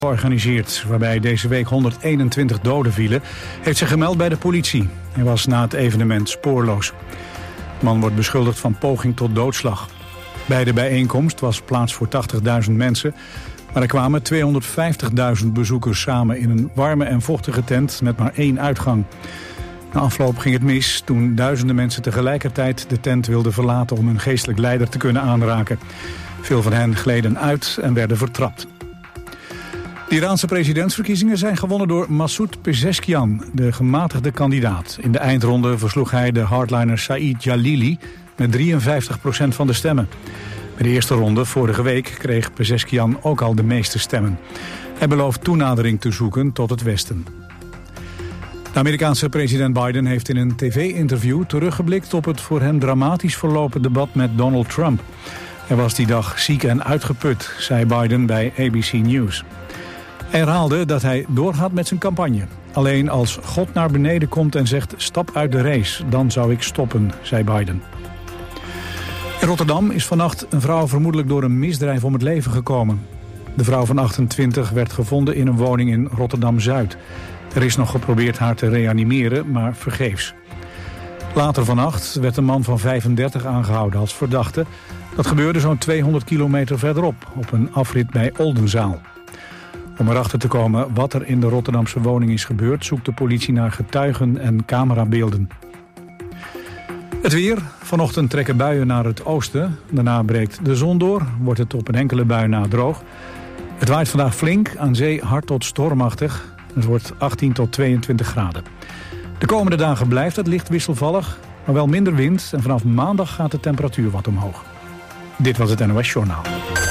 georganiseerd, waarbij deze week 121 doden vielen, heeft zich gemeld bij de politie. Hij was na het evenement spoorloos. De man wordt beschuldigd van poging tot doodslag. Bij de bijeenkomst was plaats voor 80.000 mensen, maar er kwamen 250.000 bezoekers samen in een warme en vochtige tent met maar één uitgang. Na afloop ging het mis toen duizenden mensen tegelijkertijd de tent wilden verlaten om hun geestelijk leider te kunnen aanraken. Veel van hen gleden uit en werden vertrapt. De Iraanse presidentsverkiezingen zijn gewonnen door Masoud Pezeshkian, de gematigde kandidaat. In de eindronde versloeg hij de hardliner Saïd Jalili met 53% van de stemmen. Bij de eerste ronde vorige week kreeg Pezeshkian ook al de meeste stemmen. Hij belooft toenadering te zoeken tot het Westen. De Amerikaanse president Biden heeft in een tv-interview teruggeblikt op het voor hem dramatisch verlopen debat met Donald Trump. Hij was die dag ziek en uitgeput, zei Biden bij ABC News. Hij herhaalde dat hij doorgaat met zijn campagne. Alleen als God naar beneden komt en zegt stap uit de race, dan zou ik stoppen, zei Biden. In Rotterdam is vannacht een vrouw vermoedelijk door een misdrijf om het leven gekomen. De vrouw van 28 werd gevonden in een woning in Rotterdam-Zuid. Er is nog geprobeerd haar te reanimeren, maar vergeefs. Later vannacht werd een man van 35 aangehouden als verdachte. Dat gebeurde zo'n 200 kilometer verderop, op een afrit bij Oldenzaal. Om erachter te komen wat er in de Rotterdamse woning is gebeurd, zoekt de politie naar getuigen en camerabeelden. Het weer. Vanochtend trekken buien naar het oosten. Daarna breekt de zon door, wordt het op een enkele bui na droog. Het waait vandaag flink, aan zee hard tot stormachtig. Het wordt 18 tot 22 graden. De komende dagen blijft het licht wisselvallig, maar wel minder wind. En vanaf maandag gaat de temperatuur wat omhoog. Dit was het NOS Journaal.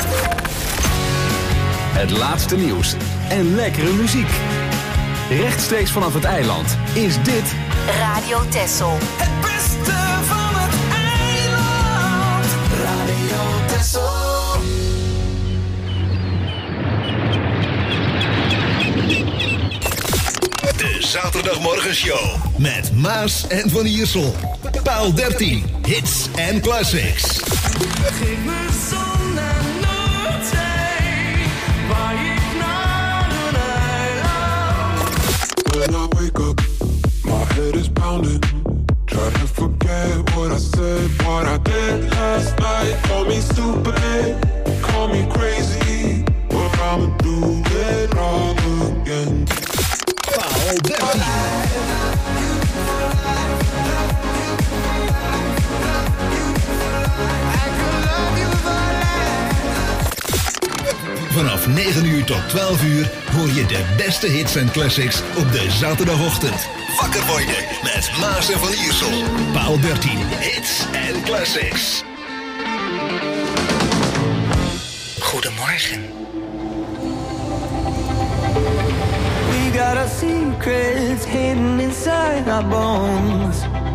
Het laatste nieuws en lekkere muziek. Rechtstreeks vanaf het eiland is dit Radio Texel. Het beste van het eiland. Radio Texel. De Zaterdagmorgenshow met Maas en Van Iersel. Paal 13, hits en classics. Geef me zon en noordzee, waar ik naar een eiland. When I wake up, my head is pounding. Try to forget what I said, what I did last night. Call me stupid, call me crazy, but I'ma do it all again. Paal 13. Vanaf 9 uur tot 12 uur hoor je de beste hits en classics op de zaterdagochtend. Wakker worden met Maas en Van Iersel. Paal 13, hits en classics. Goedemorgen. We got our secrets hidden inside our bones.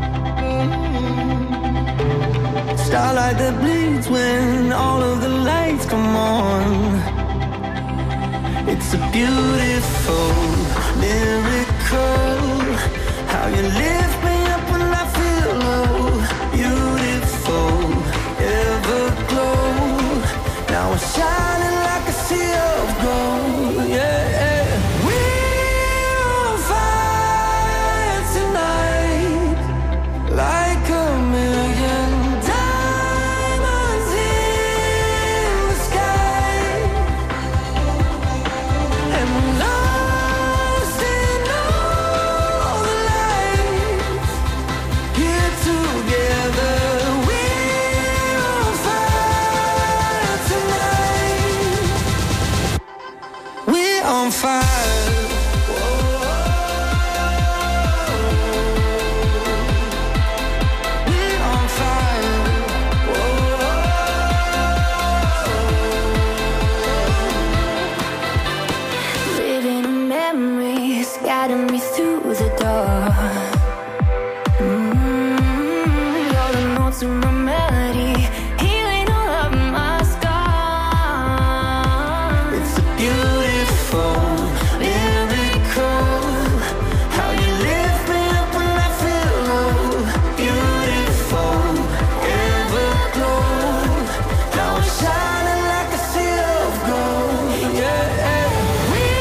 Starlight that bleeds when all of the lights come on. It's a beautiful miracle. How you lift me up when I feel low. Beautiful, everglow. Now we're shining like a sea of gold. Yeah. We're on fire tonight, like a million diamonds in the sky. And we're lost in all the lights. Here together, we're on fire tonight. We're on fire. We're on fire. Living in memories, guiding me through the dark. You're the notes in my melody, healing all of my scars. It's a beautiful miracle. How you lift me up when I feel low. Beautiful, everglow. Now we're shining like a sea of gold. Yeah. We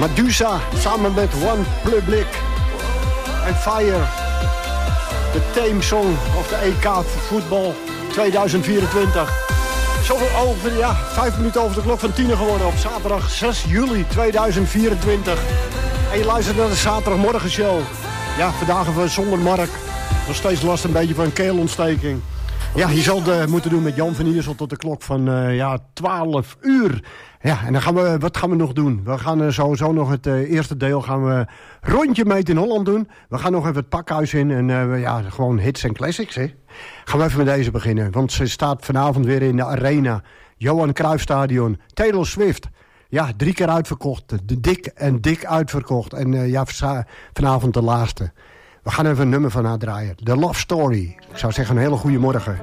Medusa samen met One Public en Fire. De theme song of de EK voetbal 2024. Zoveel over, 5 minuten over de klok van 10 geworden op zaterdag 6 juli 2024. En je luistert naar de zaterdagmorgenshow. Ja, vandaag even zonder Mark. Nog steeds last een beetje van een keelontsteking. Ja, je zal het moeten doen met Jan van Iersel tot de klok van 12 uur. Ja, en dan wat gaan we nog doen? We gaan sowieso nog het eerste deel gaan we rondje Meet in Holland doen. We gaan nog even het pakhuis in en gewoon hits en classics, hè. Gaan we even met deze beginnen, want ze staat vanavond weer in de Arena. Johan Cruijff Stadion. Taylor Swift. Ja, 3 keer uitverkocht. Dik uitverkocht. En vanavond de laatste. We gaan even een nummer van haar draaien. The Love Story. Ik zou zeggen een hele goede morgen.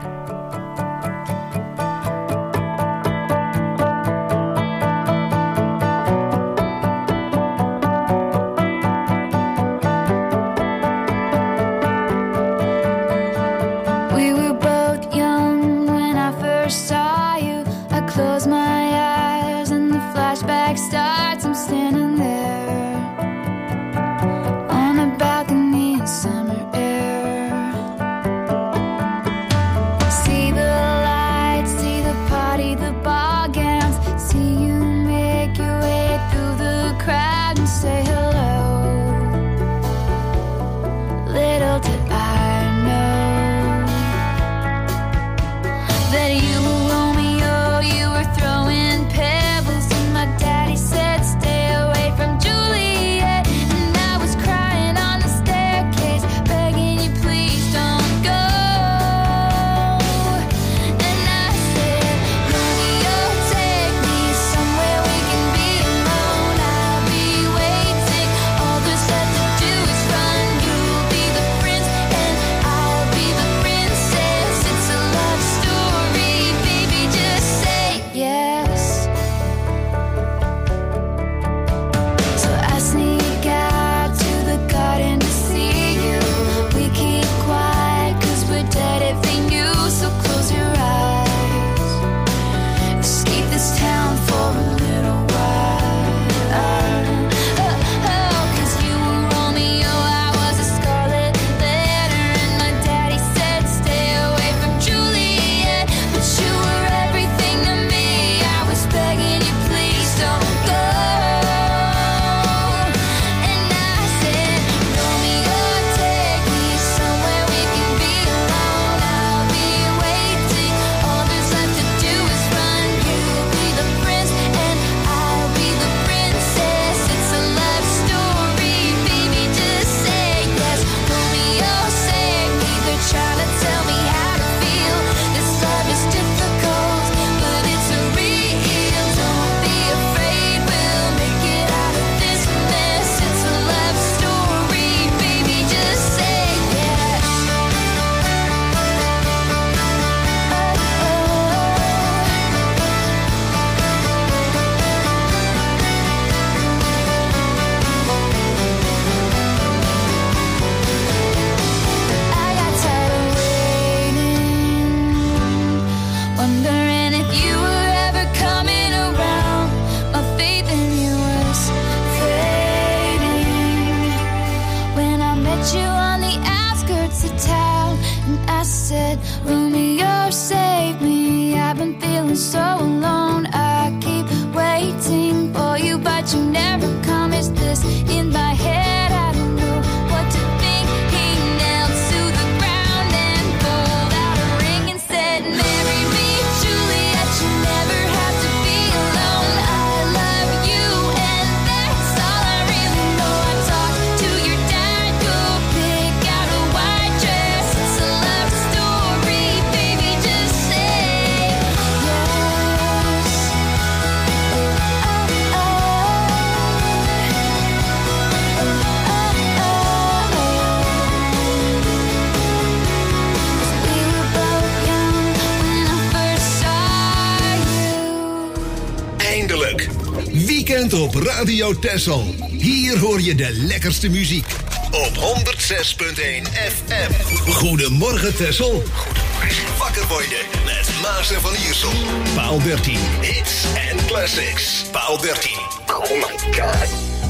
We were both young when I first saw you. I close my eyes and the flashback starts. I'm standing there on a balcony in summer air. See the lights, see the party, the ball gowns. See you make your way through the crowd and say hello. Little did I know that you were Romeo, you were throwing pebbles, and my daddy said stay away from Juliet, and I was crying on the staircase, begging you please don't go. And I said, Romeo, take me somewhere we can be alone. I'll be waiting, all there's left to do is run. You'll be the prince and I'll be the princess. It's a love story, baby, just say yes. So I sneak out to the garden to see you. We keep quiet 'cause we're dead if they knew. So close your eyes, escape this town for a little while. 'Cause you were Romeo, I was a scarlet letter, and my daddy said stay away from Juliet, but you were everything to me. I was begging you please don't go. And I said, Romeo, take me somewhere we can be alone. I'll be waiting, all there's left to do is run. You'll be the prince and I'll be the princess. It's a love story, baby, just say yes. Romeo, save me, they're trying to tell me how to feel. This love is difficult, but it's real. Don't be afraid, we'll make it out of this mess. It's a love story, baby, just say yes. I got tired of waiting, wondering if you were ever coming around. My faith in you was fading when I met you on the outskirts of town, and I said, Romeo, save me. I've been feeling so alone. I keep waiting for you, but you never come. Is this in my head? I don't know what to think. He knelt to the ground and pulled out a ring and said, marry me, Juliet. You never have to be alone. I love you, and that's all I really know. I talked to your dad, go pick out a white dress. It's a love story, baby, just say yes. We were both young when I first saw you. Eindelijk. Weekend op Radio Texel. Hier hoor je de lekkerste muziek. Op 106.1 FM. Goedemorgen Texel. Goedemorgen. Wakker worden met Maas en Van Iersel. Paal 13. Hits en classics. Paal 13. Oh my God.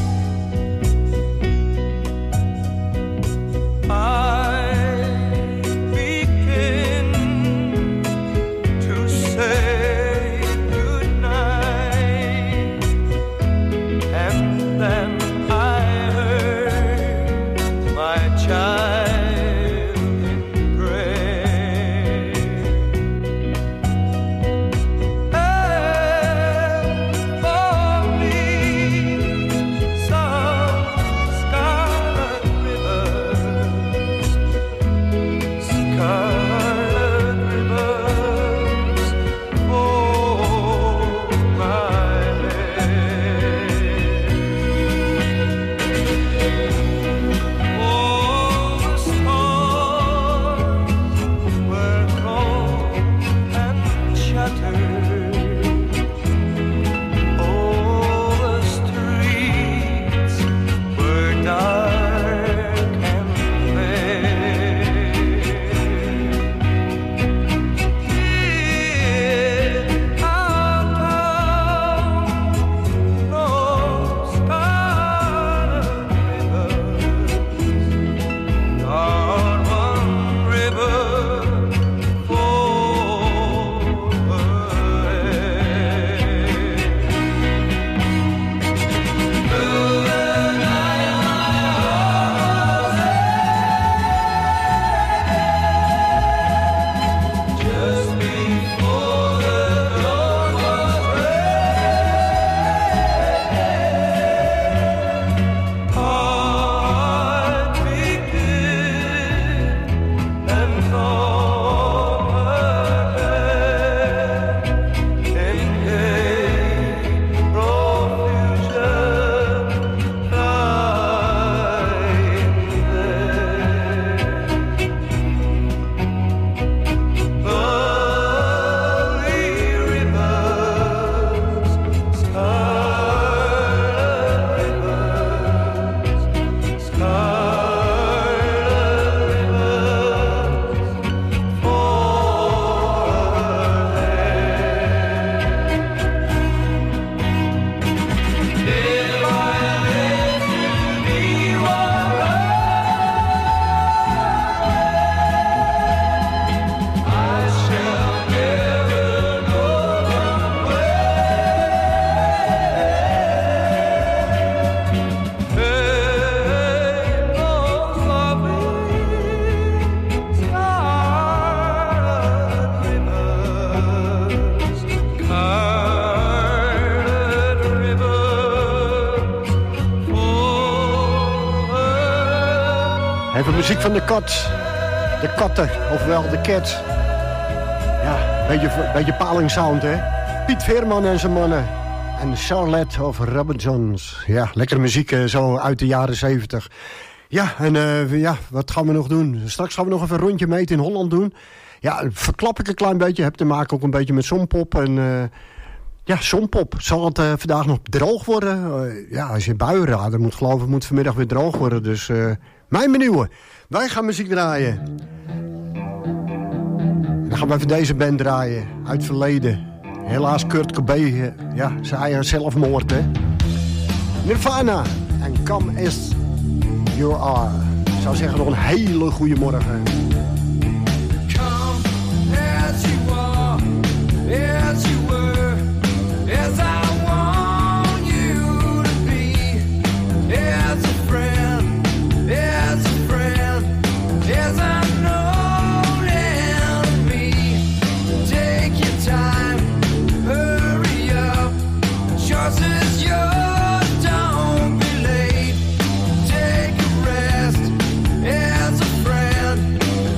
Even muziek van de kat. De katten, ofwel de cat. Ja, beetje palingsound, hè. Piet Veerman en zijn mannen. En Charlotte of Robinsons. Ja, lekkere muziek zo uit de jaren 70. Ja, en wat gaan we nog doen? Straks gaan we nog even een rondje meten in Holland doen. Ja, verklap ik een klein beetje. Heb te maken ook een beetje met Songpop. En Songpop. Zal het vandaag nog droog worden? Als je buienradar moet geloven, moet vanmiddag weer droog worden. Dus mijn benieuwen. Wij gaan muziek draaien. Dan gaan we even deze band draaien. Uit het verleden. Helaas Kurt Cobain. Zij zelfmoord, hè. Nirvana. En Come As You Are. Ik zou zeggen nog een hele goede morgen. As you are, as you were, as I want you to be, as a friend, as I know enemy. Take your time, hurry up, choice is yours, don't be late. Take a rest, as a friend.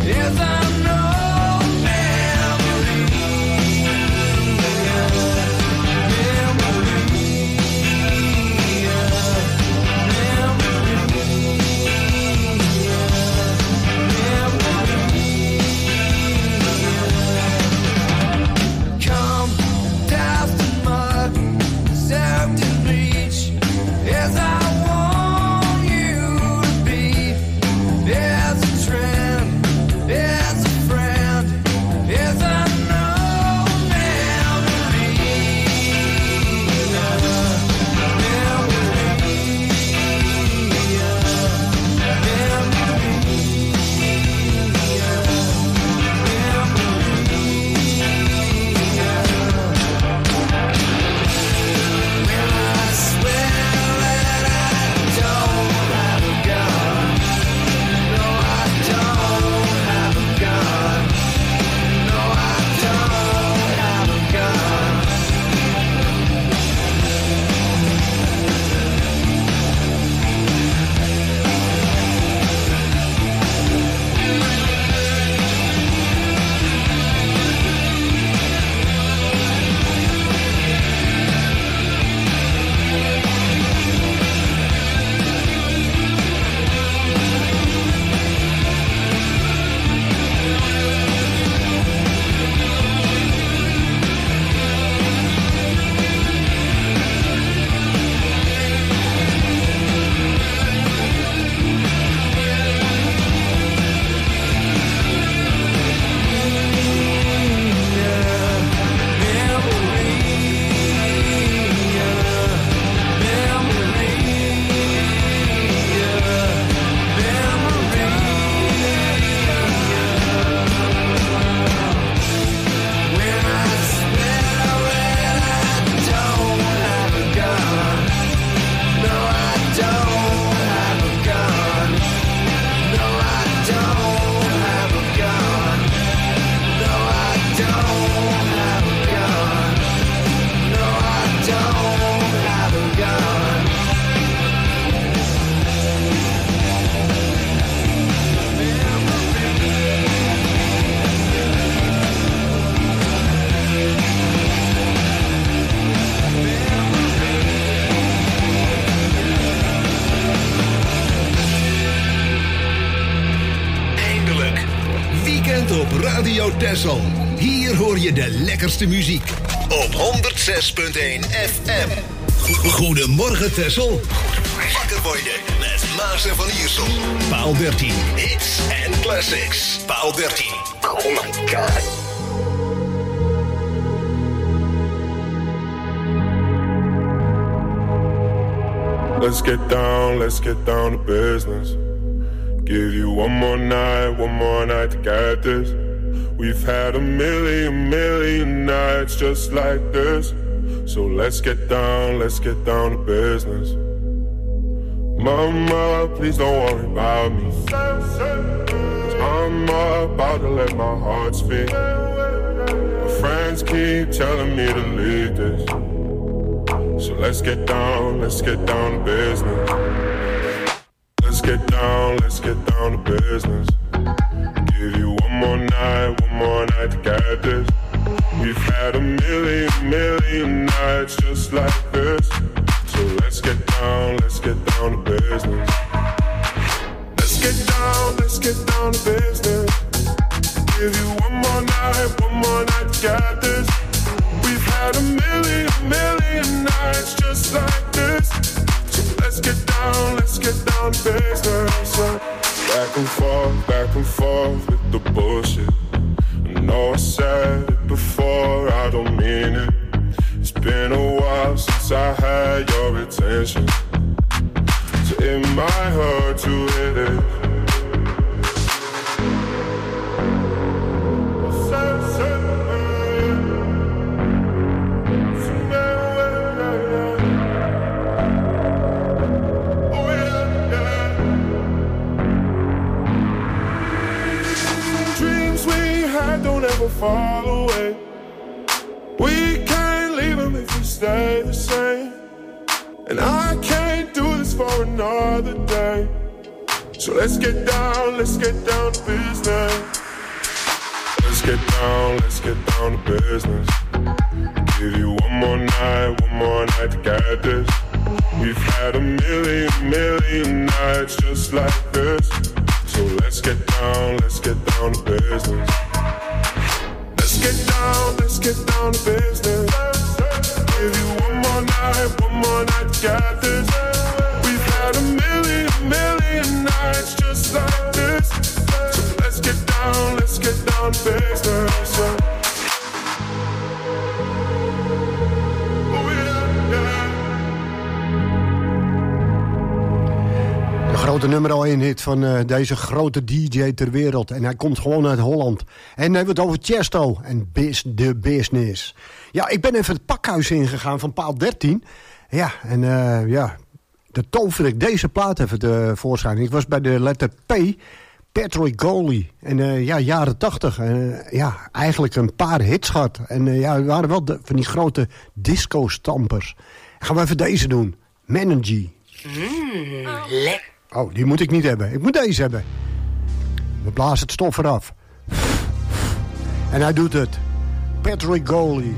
Radio Texel. Hier hoor je de lekkerste muziek. Op 106.1 FM. Goedemorgen Texel. Wakker worden met Maas en Van Iersel. Paal 13. Hits en classics. Paal 13. Oh my god. Let's get down to business. Give you one more night to get this. We've had a million nights just like this. So let's get down to business. Mama, please don't worry about me. 'Cause I'm about to let my heart speak. My friends keep telling me to leave this. So let's get down to business. Let's get down to business. Give you one more night to get this. We've had a million nights just like this. So let's get down to business. Let's get down to business. Give you one more night to get this. We've had a million nights just like this. So let's get down to business. Back and forth with the bullshit. I know I said it before, I don't mean it. It's been a while since I had your attention. So it might hurt to hit it. Don't ever fall away. We can't leave them if we stay the same. And I can't do this for another day. So let's get down to business. Let's get down to business. Give you one more night to get this. We've had a million nights just like this. So let's get down to business. Let's get down to business. Give you one more night to get this. We've had a million nights just like this. So let's get down to business. Oh yeah. De grote nummer 1 hit van deze grote DJ ter wereld. En hij komt gewoon uit Holland. En dan hebben we het over Tiesto en The Business. Ja, ik ben even het pakhuis ingegaan van paal 13. Ja, en de tover ik deze plaat even tevoorschijn. Ik was bij de letter P, Patrick Goley. En jaren 80. Eigenlijk een paar hits gehad. En we waren wel van die grote disco-stampers. Gaan we even deze doen. Menergy. Lekker. Oh, die moet ik niet hebben. Ik moet deze hebben. We blazen het stof eraf. En hij doet het. Patrick Goley.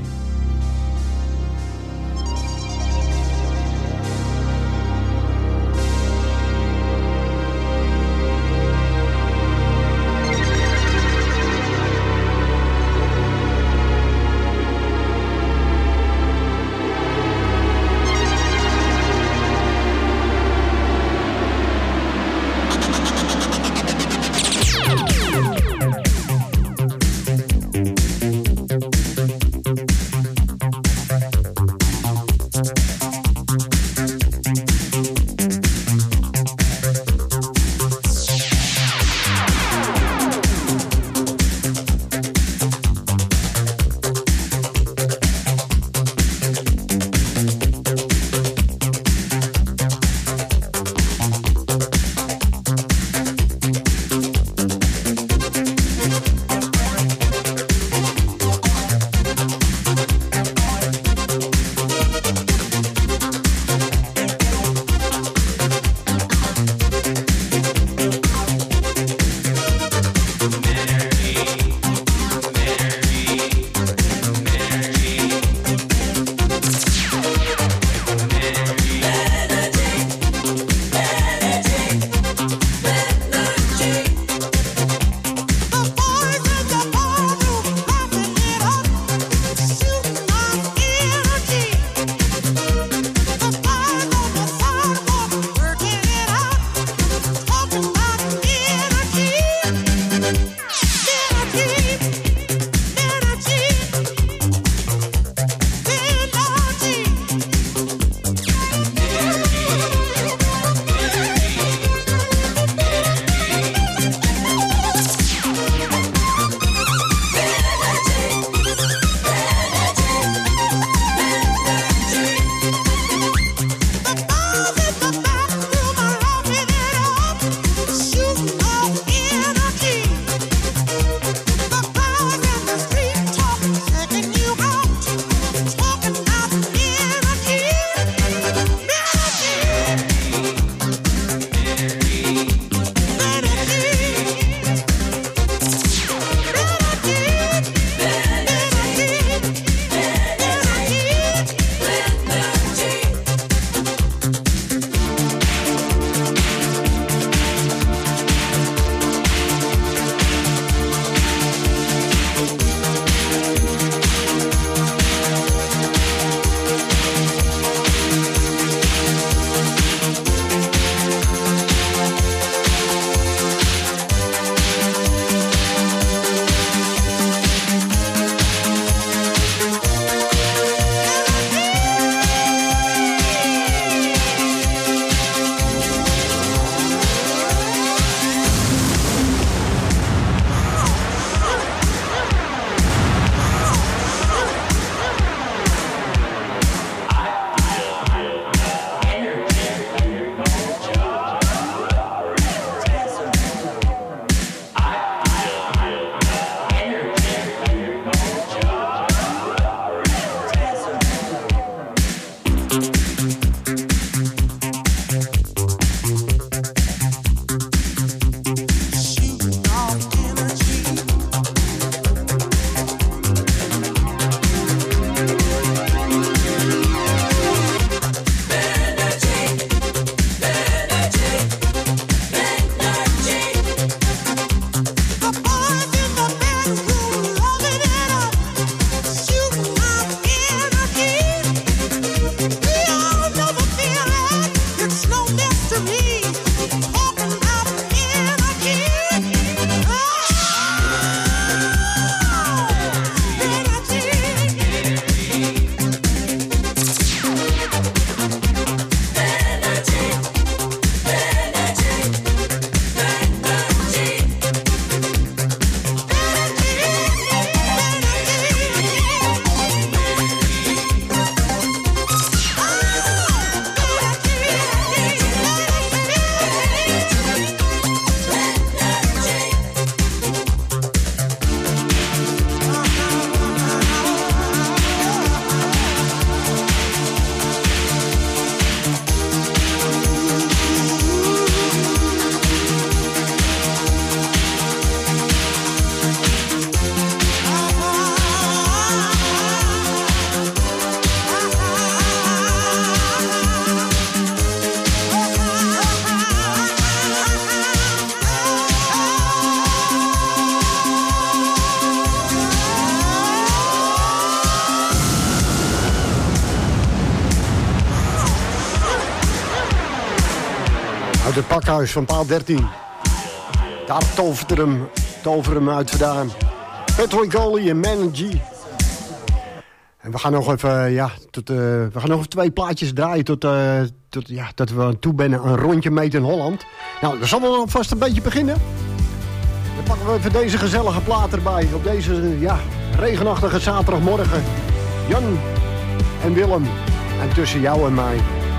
Uit het pakhuis van paal 13. Daar toveren hem uit vandaan. Patrick Goley en Man G. En we gaan nog even, we gaan nog even 2 plaatjes draaien tot dat we aan toe zijn een rondje mee in Holland. Nou, dan zullen we alvast een beetje beginnen. Dan pakken we even deze gezellige plaat erbij. Op deze, regenachtige zaterdagmorgen. Jan en Willem. En tussen jou en mij.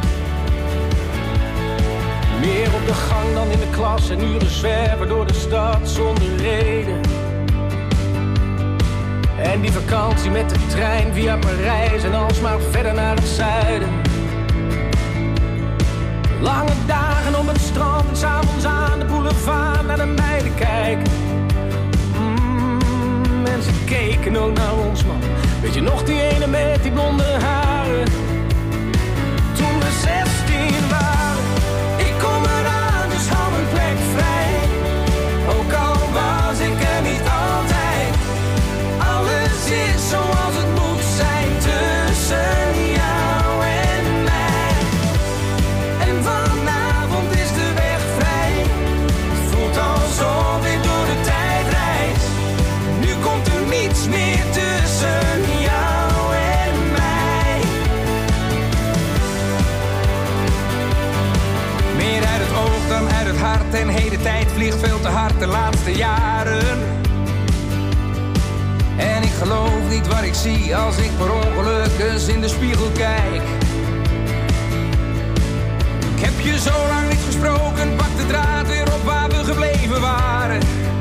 Meer op de gang dan in de klas en uren zwerven door de stad zonder reden. En die vakantie met de trein via Parijs en alsmaar verder naar het zuiden. Lange dagen op het strand en 's avonds aan de boulevard naar de meiden kijken. Mensen keken ook naar ons, man. Weet je nog die ene met die blonde haren? Toen we 16 waren. Ik kom eraan, dus hou mijn plek vrij. Ook al was ik er niet altijd. Alles is zoals het moet zijn tussen jou en mij. En vanavond is de weg vrij. Het voelt alsof ik door de tijd reis. Nu komt er niets meer tussen jou en mij. Meer uit het oog dan uit het hart. En heden tijd vliegt veel te hard de laatste jaren. En ik geloof niet wat ik zie als ik per ongeluk eens in de spiegel kijk. Ik heb je zo lang niet gesproken, pak de draad weer op waar we gebleven waren.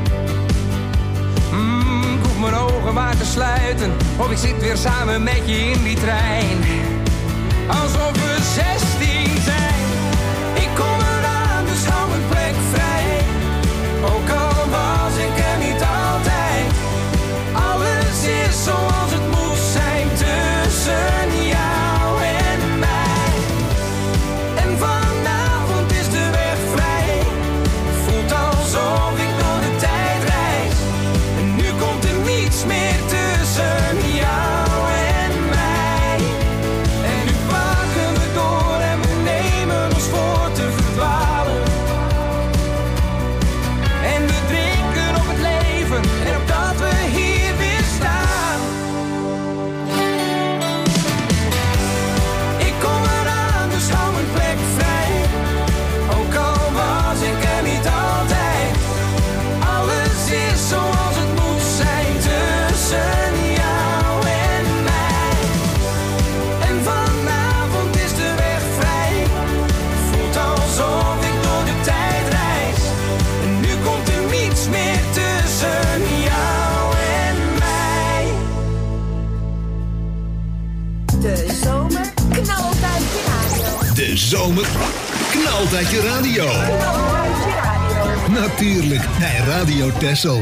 Ik hoef mijn ogen maar te sluiten, of ik zit weer samen met je in die trein. Alsof we 16 zijn. Ik kom eraan, dus hou mijn plek vrij. Ook al was ik er niet altijd. Alles is zoals het moet zijn tussen jou en mij. En vanavond is de weg vrij. Voelt alsof ik door de tijd reis. En nu komt er niets meer tussen jou en mij. En nu pakken we door en we nemen ons voor te verdwalen. En we drinken op het leven en op dat we hier weer staan. Ik kom eraan, dus hou mijn plek vrij. Ook al was ik er niet altijd. Alles is zoals het moet zijn tussen jou en mij. En vanavond is de weg vrij. Voelt alsof ik door de tijd reis. En nu komt er niets meer tussen jou en mij. De zomer knalt uit je radio. De zomer knalt uit je radio. Knalt uit je radio. Natuurlijk, bij Radio Texel.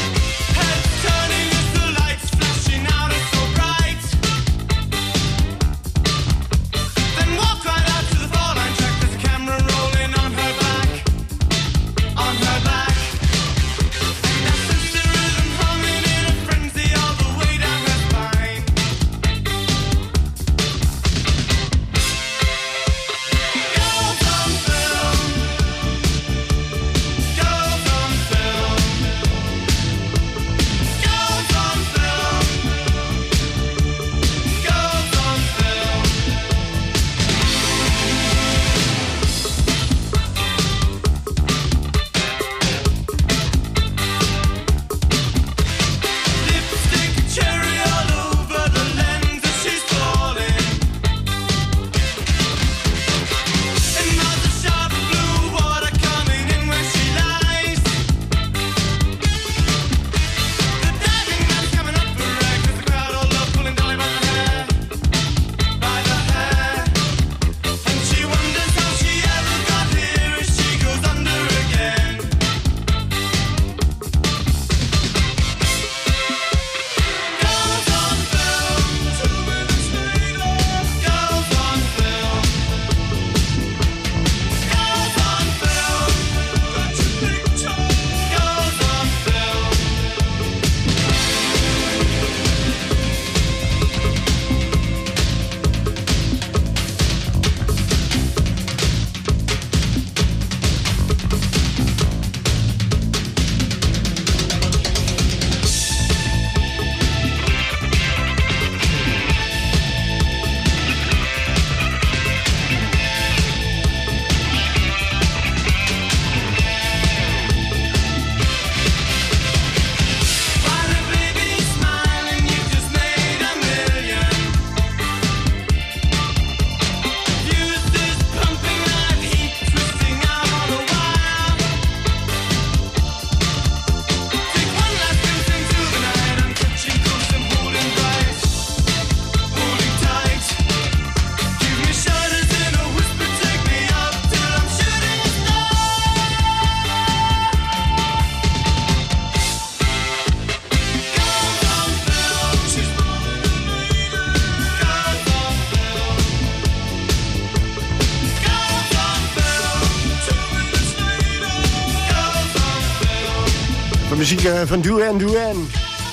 Turning as the lights flashing out, it's so bright. De muziek van Duran Duran.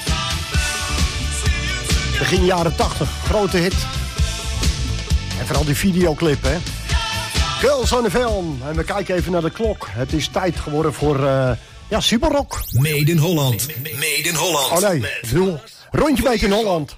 Begin jaren 80, grote hit. En vooral die videoclip, hè. Girls on the Film. En we kijken even naar de klok. Het is tijd geworden voor, Superrock. Made in Holland. Made in Holland. Oh nee, ik bedoel, rondje Made in Holland.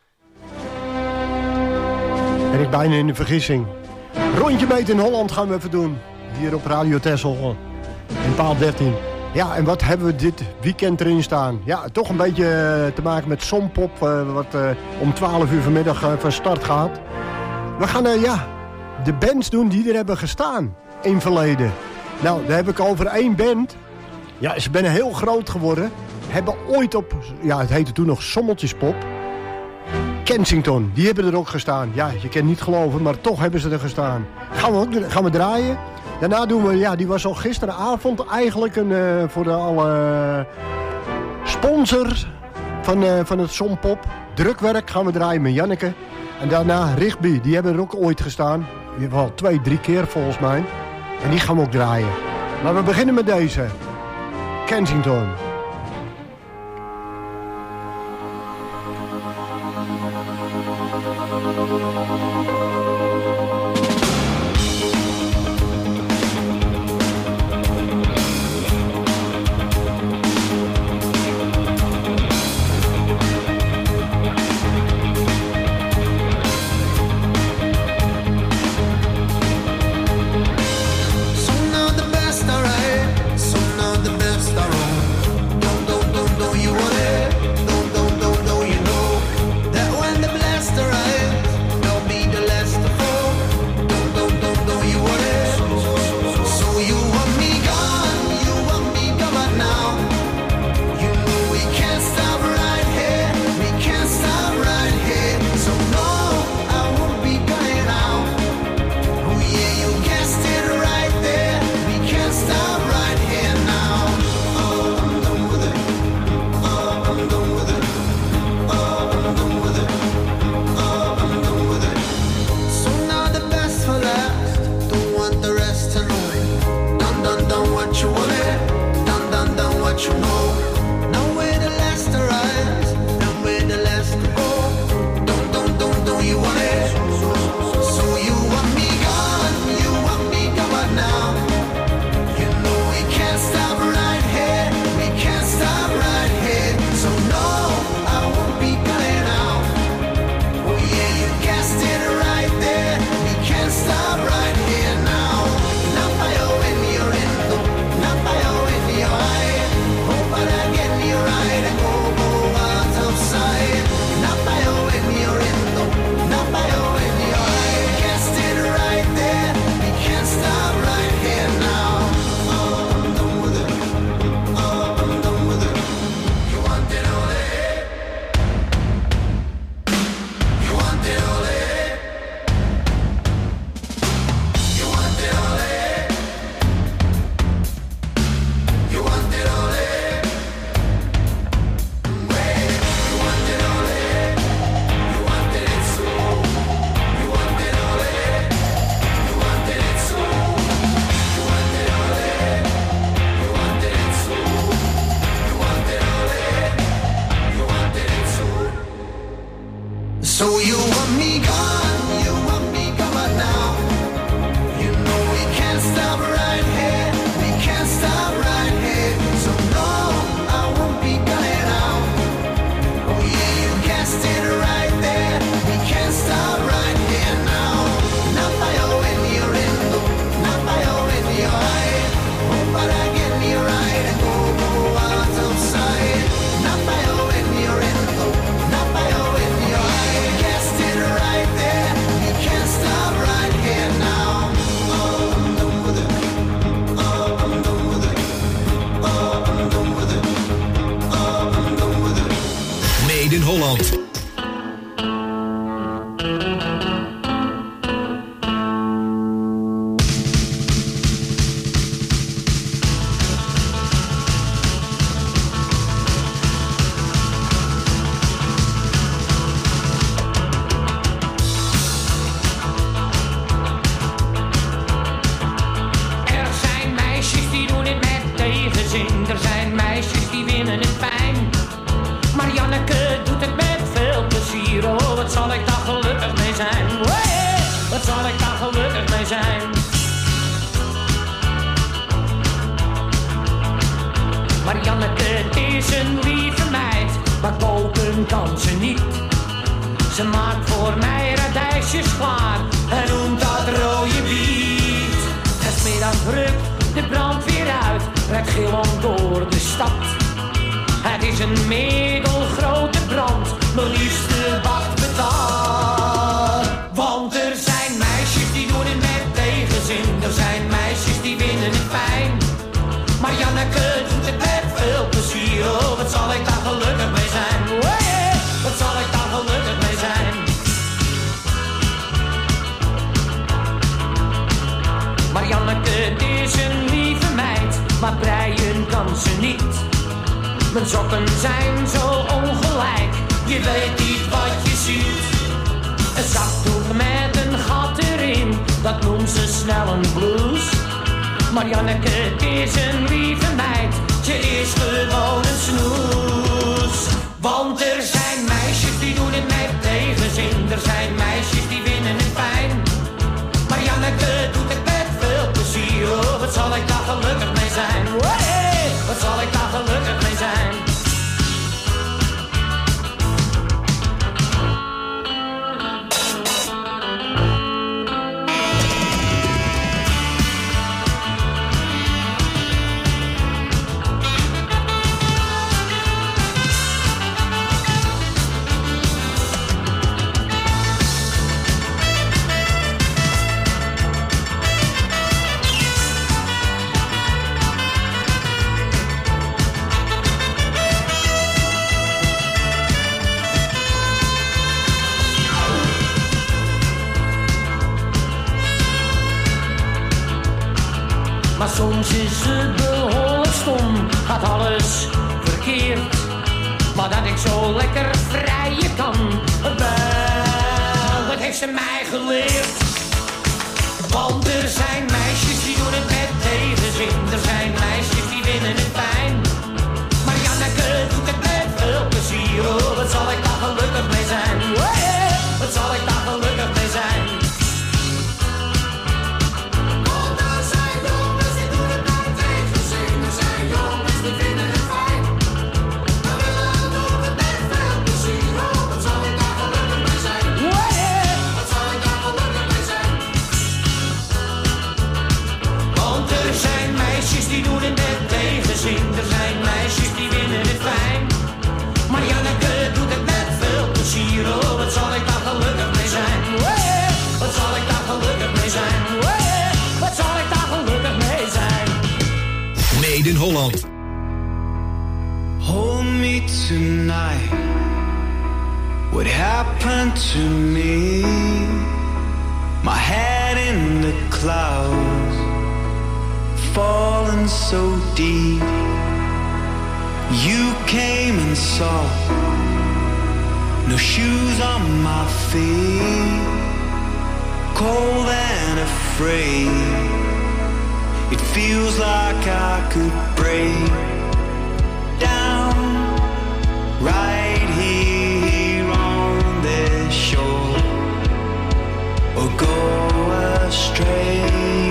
En ik bijna in de vergissing. Rondje Made in Holland gaan we even doen. Hier op Radio Texel. In paal 13. Ja, en wat hebben we dit weekend erin staan? Ja, toch een beetje te maken met Songpop, wat om 12 uur vanmiddag van start gaat. We gaan, de bands doen die er hebben gestaan in verleden. Nou, daar heb ik over één band. Ja, ze zijn heel groot geworden. Hebben ooit op, het heette toen nog Sommeltjespop. Kensington, die hebben er ook gestaan. Ja, je kan niet geloven, maar toch hebben ze er gestaan. Gaan we draaien. Daarna doen we, die was al gisteravond eigenlijk voor alle sponsor van het Songpop. Drukwerk gaan we draaien met Janneke. En daarna Rigby, die hebben er ook ooit gestaan. Die hebben al 2-3 keer volgens mij. En die gaan we ook draaien. Maar we beginnen met deze. Kensington. in Holland. Er zijn meisjes die doen het met tegenzin. Er zijn meisjes die willen Ze maakt voor mij radijsjes klaar en noemt dat rode biet. En 's middags rukt de brandweer uit, rijdt gillend door de stad. Het is een middelgrote brand, mijn liefste wacht betaald. Want er zijn meisjes die doen het met tegenzin, er zijn meisjes die vinden het fijn. Maar Janneke doet het met veel plezier, oh wat zal ik daar gelukkig mee zijn. Hey, wat zal ik daar gelukkig mee zijn. Maar Janneke is een lieve meid, maar breien kan ze niet. Mijn sokken zijn zo ongelijk, je weet niet wat je ziet. Een zakdoek met een gat erin, dat noemt ze snel een blouse. Maar Janneke is een lieve meid, ze is gewoon een snoes. Want er zijn meisjes die doen het met tegenzin, er zijn meisjes die vinden het fijn. Maar Janneke doet het met veel plezier, oh wat zal ik daar gelukkig mee zijn. Hey, wat zal ik daar gelukkig mee zijn. Maar soms is het behoorlijk stom, gaat alles verkeerd. Maar dat ik zo lekker vrijen kan, wel, dat heeft ze mij geleerd. Want er zijn meisjes die doen het met tegenzin, er zijn meisjes die vinden het fijn. Maar Janneke doet het met veel plezier, oh wat zal ik daar gelukkig mee zijn. Hey, wat zal ik daar gelukkig mee zijn. Die doen het met tegenzin, er zijn meisjes die vinden het fijn. Maar Janneke doet het met veel plezier, oh wat zal ik daar gelukkig mee zijn. Hey, wat zal ik daar gelukkig mee zijn. Hey, wat zal ik daar gelukkig mee zijn. Made in Holland. Hold me tonight. What happened to me? My head in the clouds, falling so deep. You came and saw, no shoes on my feet, cold and afraid. It feels like I could break down right here on this shore, or go astray.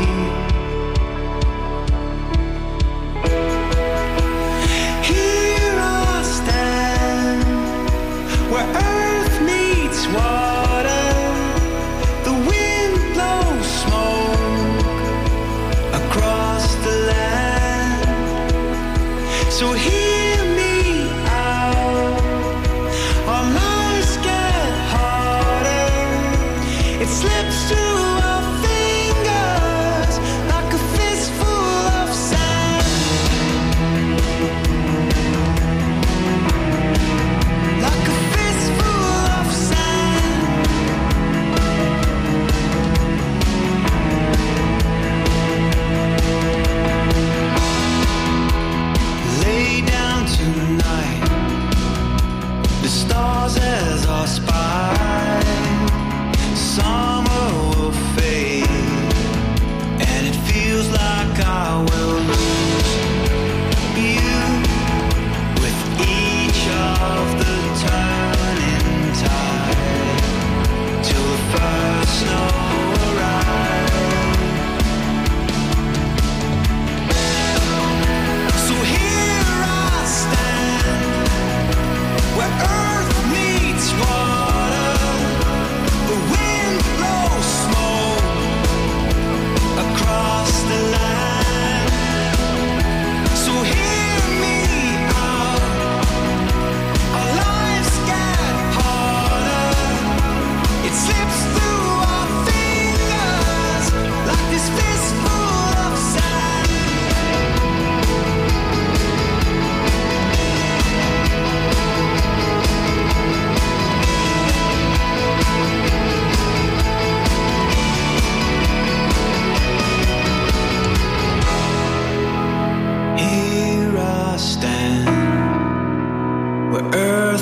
Where earth meets water, the wind blows smoke across the land. So hear me out, our lives get harder, it slips through our fingers.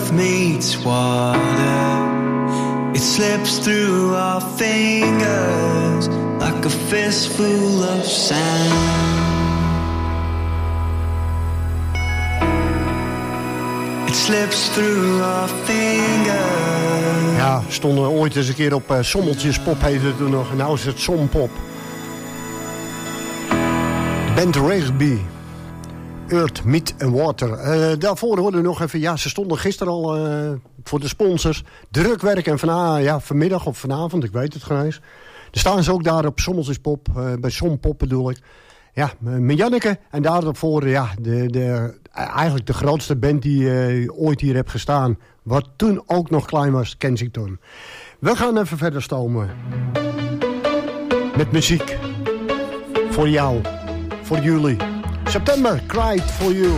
earth meets water, it slips through our fingers like a fistful of sand. It slips through our fingers. Ja, stonden ooit eens een keer op Sommeltjespop, heette het toen nog. En nou is het Sompop. Band Rugby. Earth, Meat and Water. Daarvoor hoorden we nog even... Ja, ze stonden gisteren al voor de sponsors. Drukwerk en vanmiddag of vanavond, ik weet het geen eens. Dan staan ze ook daar op Sommeltjespop. Bij Sompop bedoel ik. Ja, met Janneke. En daarvoor eigenlijk de grootste band die ooit hier heeft gestaan. Wat toen ook nog klein was, Kensington. We gaan even verder stomen. Met muziek. Voor jou. Voor jullie. September, Cried For You.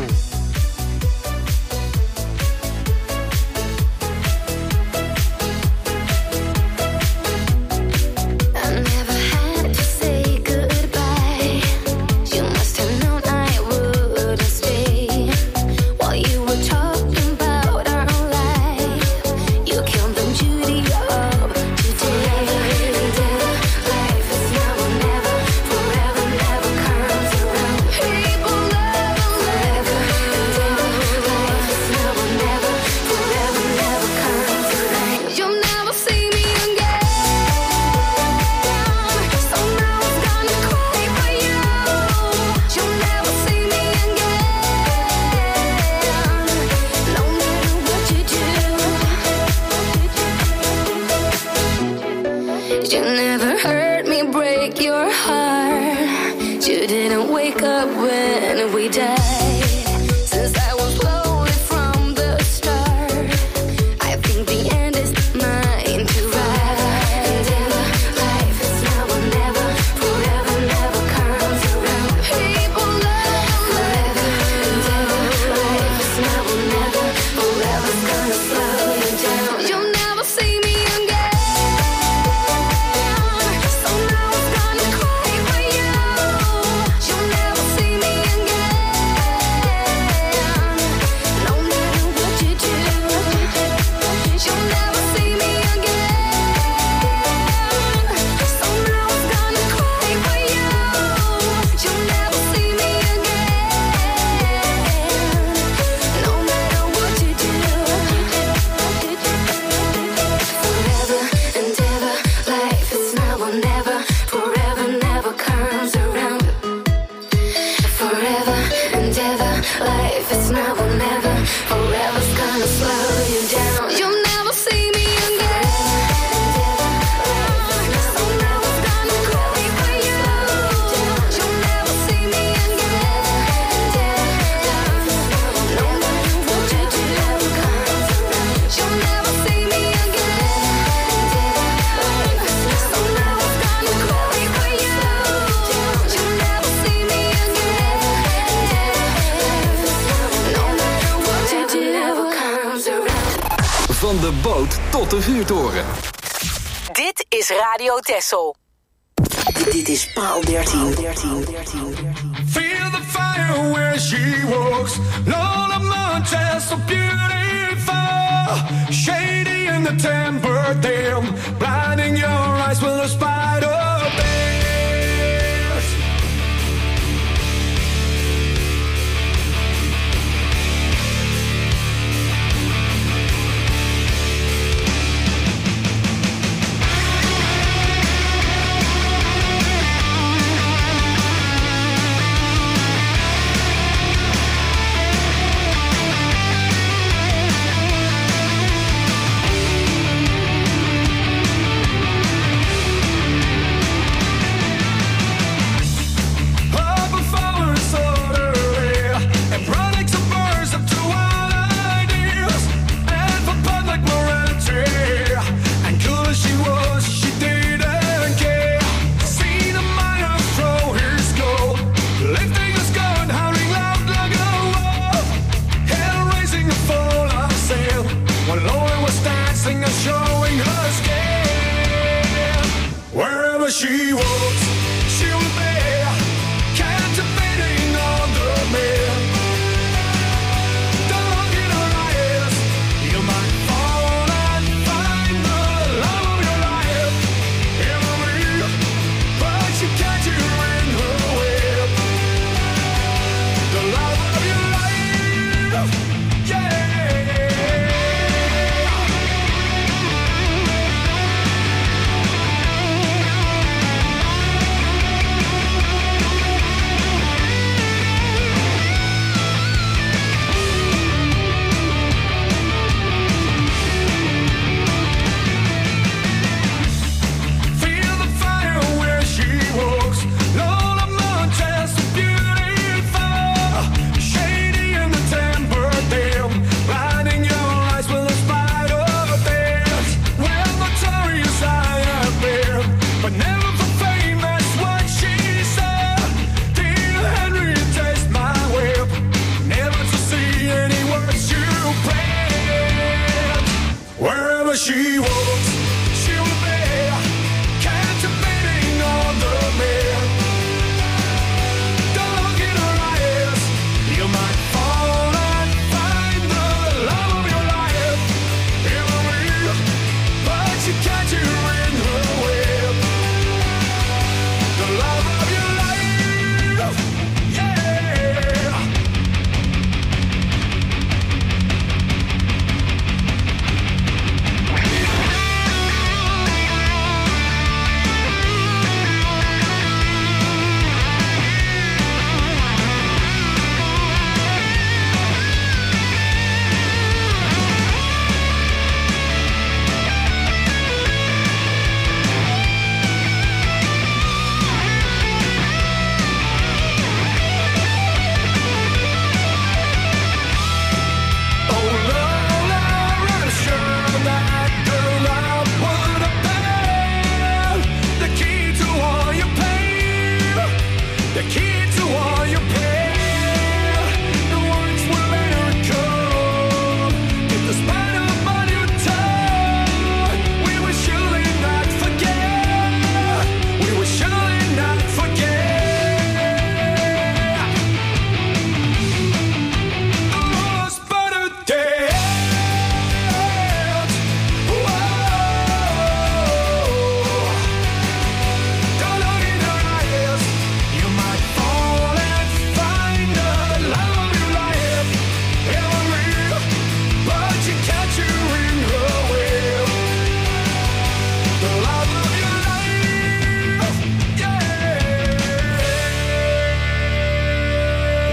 Van de boot tot de vuurtoren. Dit is Radio Texel. Dit is Paal 13. Feel the fire where she walks. Lola Montez, so beautiful. Shady in the temper dim. Blinding your eyes with a spider bears. She walks, she'll be captivating all the men. Don't look in her eyes, you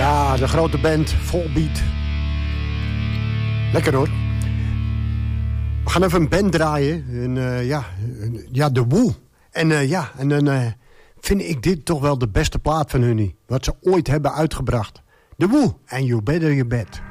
Ja, de grote band, Volbeat. Lekker hoor. We gaan even een band draaien. De Who. En dan vind ik dit toch wel de beste plaat van hun. Wat ze ooit hebben uitgebracht. The Who en You Better You Bet.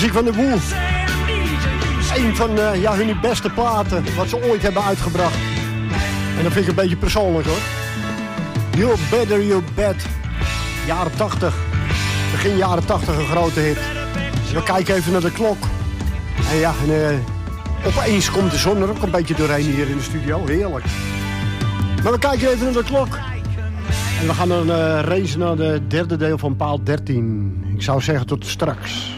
muziek van de Who. Een van hun beste platen wat ze ooit hebben uitgebracht. En dat vind ik een beetje persoonlijk hoor. You Better You Bet. Jaren 80. Begin jaren 80 een grote hit. We kijken even naar de klok. En ja, opeens komt de zon er ook een beetje doorheen hier in de studio. Heerlijk. Maar we kijken even naar de klok. En we gaan dan racen naar de derde deel van paal 13. Ik zou zeggen tot straks.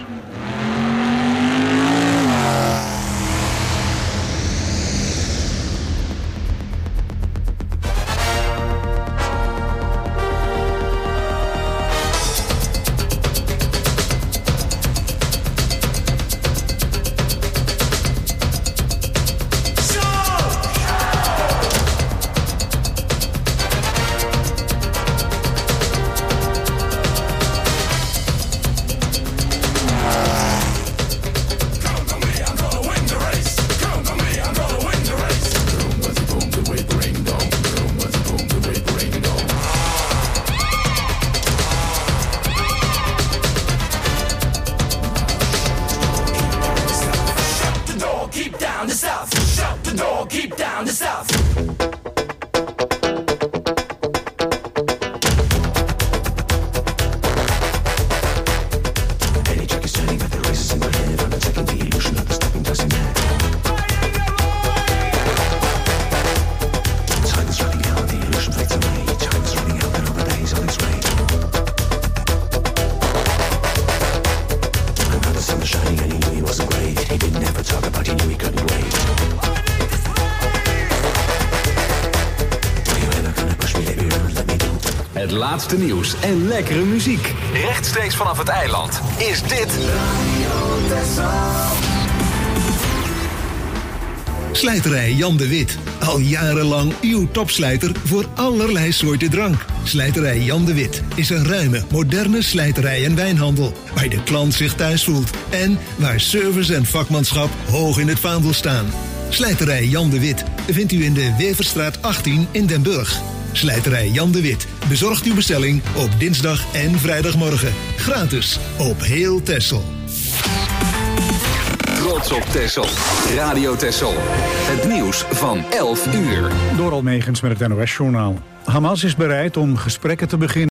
Het laatste nieuws en lekkere muziek. Rechtstreeks vanaf het eiland is dit Slijterij Jan de Wit. Al jarenlang uw topslijter voor allerlei soorten drank. Slijterij Jan de Wit is een ruime, moderne slijterij en wijnhandel. Waar de klant zich thuis voelt. En waar service en vakmanschap hoog in het vaandel staan. Slijterij Jan de Wit vindt u in de Weverstraat 18 in Den Burg. Slijterij Jan de Wit bezorgt uw bestelling op dinsdag en vrijdagmorgen. Gratis op heel Texel. Trots op Texel. Radio Texel. Het nieuws van 11 uur. Door Almegens met het NOS-journaal. Hamas is bereid om gesprekken te beginnen